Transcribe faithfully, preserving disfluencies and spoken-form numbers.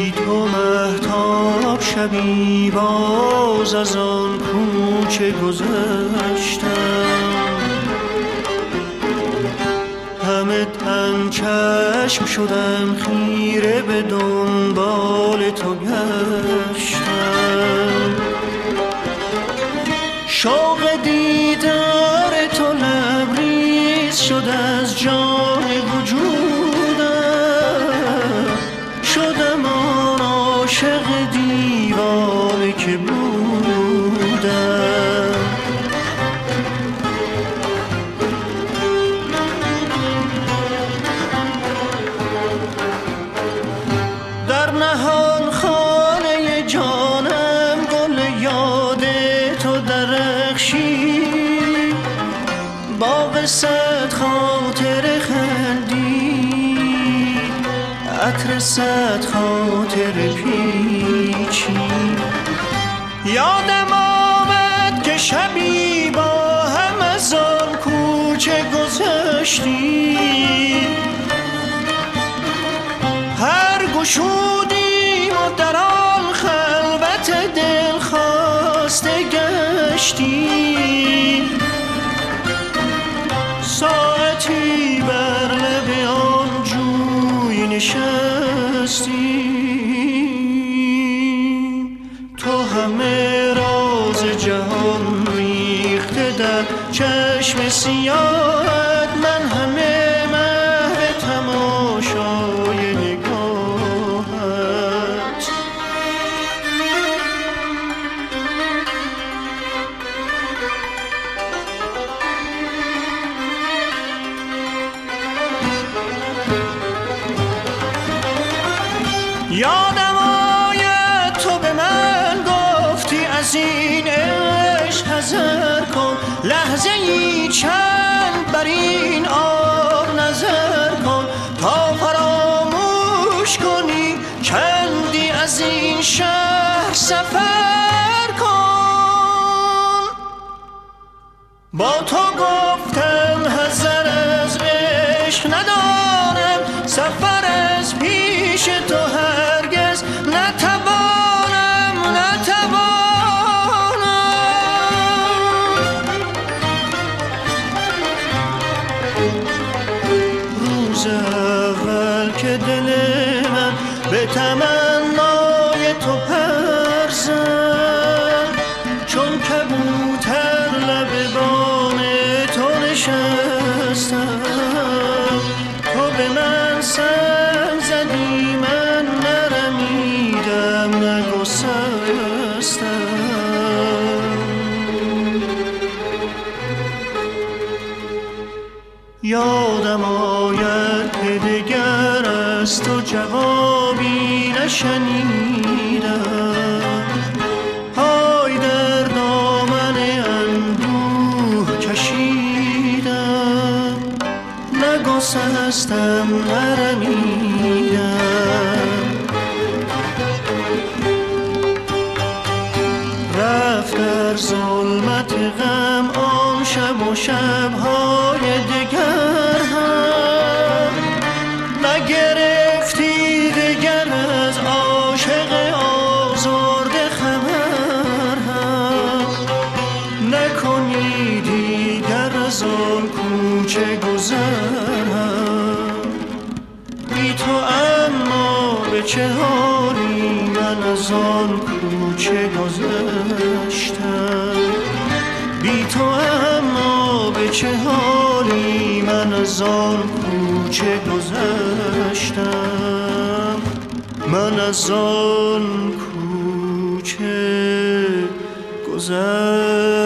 بی تو مهتاب شبی باز از آن کوچه گذشتم، همه تن چشم شدم خیره به دنبال تو گشتم. شوق دیدار تو لبریز شد از جان وجودم، شدم آن عاشق دیوانه که بودم. در نهان خانه جانم گل یاد تو درخشی، باغ صد خاطر خندی، عطر صد خاطر پیچی. یادم آمد که شبی با هم از آن کوچه گذشتی، هر گشودیم و در آن خلوت دل خواسته گشتیم. ساعتی بر لب آن جوی نشستیم، تو همه راز جهان ریخته در چشم سیاهت، من همه محو تماشای نگاهت. یادم آید تو به من گفتی از این عشق حذر کن، لحظه ای چند بر این آب نظر کن، تا فراموش کنی چندی از این شهر سفر کن. با تو گفتم حذر از عشق ندارم، سفر از پیش تو هرگز نتوانم نتوانم. روز اول که دل من به تمنای تو پر زد، چون کبوتر لب بام تو نشستم، تو به من سر زدی من نرمیدم نگسستم. یادم آید که دگر از تو جوابی نشنیدم، های در دامن اندوه کشیدم، نگسستم نرمیدم. رفت در ظلمت غم آن شب و شبهای دگر هم، نگرفتی دگر از عاشق آزرده خبر هم، نکنی دیگر از آن کوچه گذر هم. بی تو اما به چه حالی من از آن کوچه گذشتم، بی تو اما به چه حالی من از آن کوچه گذشتم، من از آن کوچه گذشتم.